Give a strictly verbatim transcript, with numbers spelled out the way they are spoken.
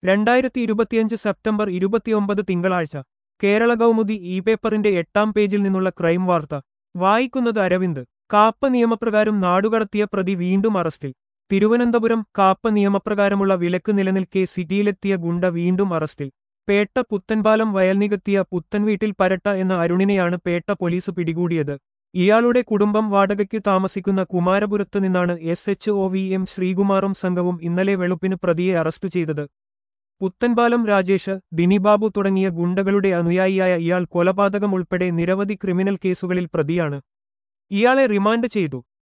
രണ്ടായിരത്തി ഇരുപത്തിയഞ്ച് സെപ്റ്റംബർ ഇരുപത്തിയൊമ്പത് തിങ്കളാഴ്ച കേരള കൗമുദി ഇ പേപ്പറിന്റെ എട്ടാം പേജിൽ നിന്നുള്ള ക്രൈം വാർത്ത വായിക്കുന്നത് അരവിന്ദ്. കാപ്പ നിയമപ്രകാരം നാടുകടത്തിയ പ്രതി വീണ്ടും അറസ്റ്റിൽ. തിരുവനന്തപുരം. കാപ്പ നിയമപ്രകാരമുള്ള വിലക്ക് നിലനിൽക്കെ സിറ്റിയിലെത്തിയ ഗുണ്ട വീണ്ടും അറസ്റ്റിൽ. പേട്ട പുത്തൻപാലം വയൽ നികത്തിയ പുത്തൻവീട്ടിൽ പരട്ട എന്ന അരുണിനെയാണ് പേട്ട പോലീസ് പിടികൂടിയത്. ഇയാളുടെ കുടുംബം വാടകയ്ക്ക് താമസിക്കുന്ന കുമാരപുരത്ത് നിന്നാണ് S H O V M ശ്രീകുമാറും സംഘവും ഇന്നലെ വെളുപ്പിന് പ്രതിയെ അറസ്റ്റ് ചെയ്തത്. പുത്തൻപാലം രാജേഷ്, ദിനിബാബു തുടങ്ങിയ ഗുണ്ടകളുടെ അനുയായിയായ ഇയാൾ കൊലപാതകം ഉൾപ്പെടെ നിരവധി ക്രിമിനൽ കേസുകളിൽ പ്രതിയാണ്. ഇയാളെ റിമാൻഡ് ചെയ്തു.